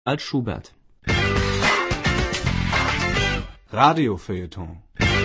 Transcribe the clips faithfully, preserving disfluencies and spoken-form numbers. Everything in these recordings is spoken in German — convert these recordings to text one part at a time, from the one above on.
als Schubert. Radiofeuilleton.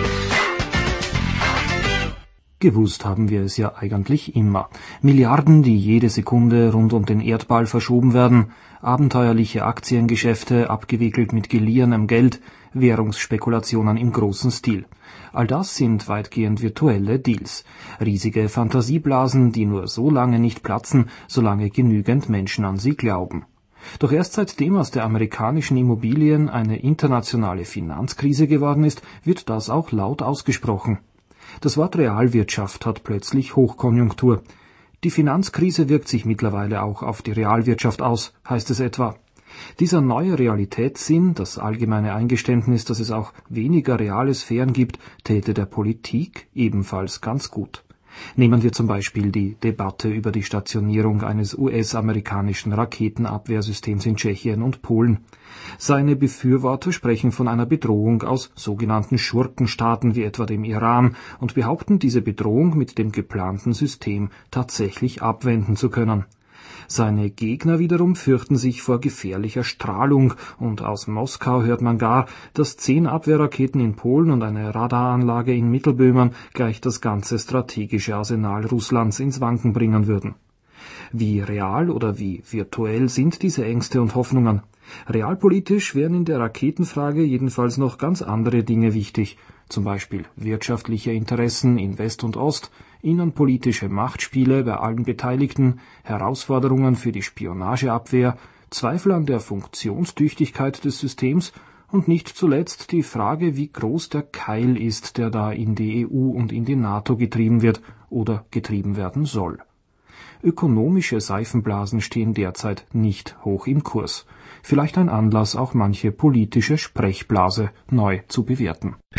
Gewusst haben wir es ja eigentlich immer. Milliarden, die jede Sekunde rund um den Erdball verschoben werden, abenteuerliche Aktiengeschäfte abgewickelt mit geliehenem Geld, Währungsspekulationen im großen Stil. All das sind weitgehend virtuelle Deals. Riesige Fantasieblasen, die nur so lange nicht platzen, solange genügend Menschen an sie glauben. Doch erst seitdem aus der amerikanischen Immobilien eine internationale Finanzkrise geworden ist, wird das auch laut ausgesprochen. Das Wort Realwirtschaft hat plötzlich Hochkonjunktur. Die Finanzkrise wirkt sich mittlerweile auch auf die Realwirtschaft aus, heißt es etwa. Dieser neue Realitätssinn, das allgemeine Eingeständnis, dass es auch weniger reale Sphären gibt, täte der Politik ebenfalls ganz gut. Nehmen wir zum Beispiel die Debatte über die Stationierung eines U S-amerikanischen Raketenabwehrsystems in Tschechien und Polen. Seine Befürworter sprechen von einer Bedrohung aus sogenannten Schurkenstaaten wie etwa dem Iran und behaupten, diese Bedrohung mit dem geplanten System tatsächlich abwenden zu können. Seine Gegner wiederum fürchten sich vor gefährlicher Strahlung, und aus Moskau hört man gar, dass zehn Abwehrraketen in Polen und eine Radaranlage in Mittelböhmen gleich das ganze strategische Arsenal Russlands ins Wanken bringen würden. Wie real oder wie virtuell sind diese Ängste und Hoffnungen? Realpolitisch wären in der Raketenfrage jedenfalls noch ganz andere Dinge wichtig, zum Beispiel wirtschaftliche Interessen in West und Ost, innenpolitische Machtspiele bei allen Beteiligten, Herausforderungen für die Spionageabwehr, Zweifel an der Funktionstüchtigkeit des Systems und nicht zuletzt die Frage, wie groß der Keil ist, der da in die E U und in die NATO getrieben wird oder getrieben werden soll. Ökonomische Seifenblasen stehen derzeit nicht hoch im Kurs. Vielleicht ein Anlass, auch manche politische Sprechblase neu zu bewerten.